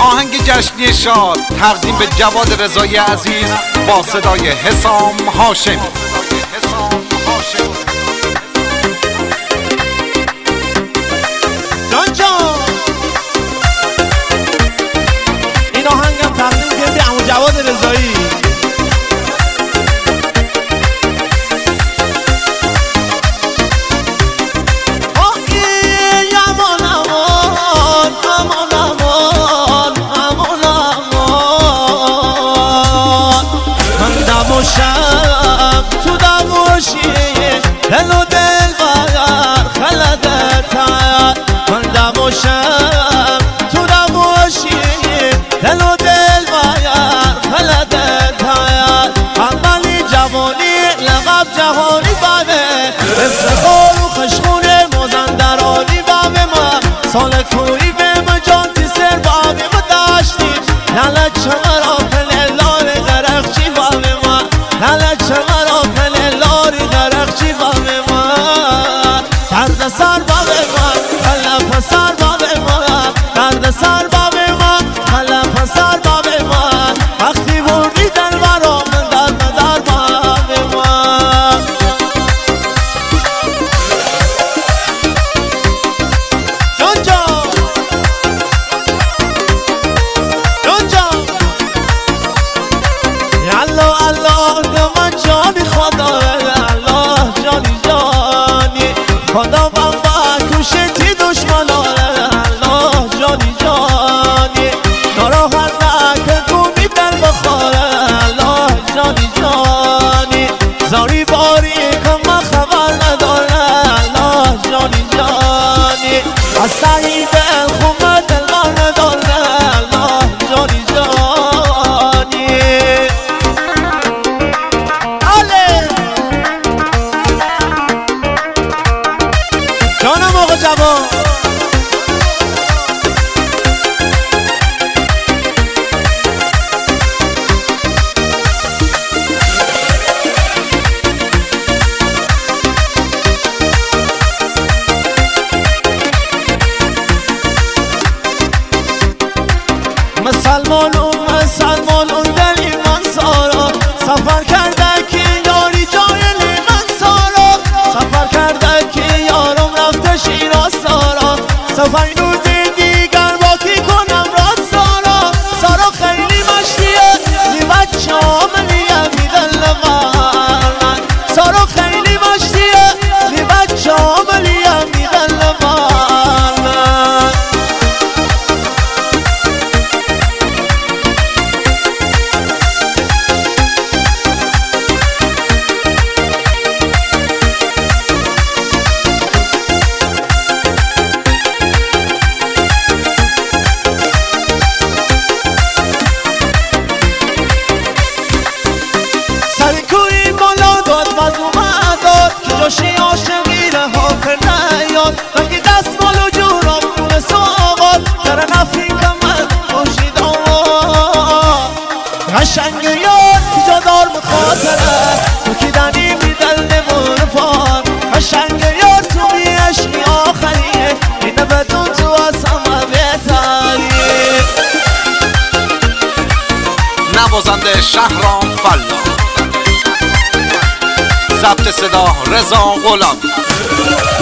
آهنگ جشنی شاد تقدیم به جواد رضایی عزیز با صدای حسام هاشمی. جان جان این آهنگم تقدیم کرده به عمو جواد رضایی. شب تو دموشیه دل و دل غیر خلدت من دموشم تو دموشیه دل و دل غیر خلدت اولی جوانی لقب جهانی بابه افتخار و خشخونه مازندرانی بابه ما سال کوی به مجانتی سر بابه ما داشتیم لالت چمرا پللار غرقچی بابه ما لالت چمرا پللار غرقچی بابه ما درد سر بابه ما خلف سر بابه ما درد سر بابه ما خلف سر بابه ما وقتی بردی دل برا من در بابه ما جان جان جان جان الله الله من جانی خدا الله جانی جانی خدا بابا کشتی دشمنان الله جانی جانی ناراحت نکنی دل بخوره الله جانی جانی زاری باری که من خبر نداره الله جانی جانی از سعی دل خومه دل من نداره الله جانی جانی جانم آقا جوان مسلمانون دلی من سارا سفر کرده که یاری جای من سارا سفر کرده که یارم رفته شیراز سارا سفر روزی دیگر باقی کنم راز سارا سارا خیلی مشتیه نی بچه آملیه میدل من سارا خیلی مشتیه نی بچه آملیه میدل من سرکوی بالا داد مظلومه داد که جاشی عاشقی رها کرده یاد رنگی دست مال و جورا بونه ساغاد در نفی کمن باشید آواد قشنگ یاد که جادار مخاطره تو که دنی میدل نمون فان قشنگ یاد تو می عشقی آخریه اینه بدون تو از همه بهتری نوازنده شهرام فلا، ضبط صدا رضا غلامی.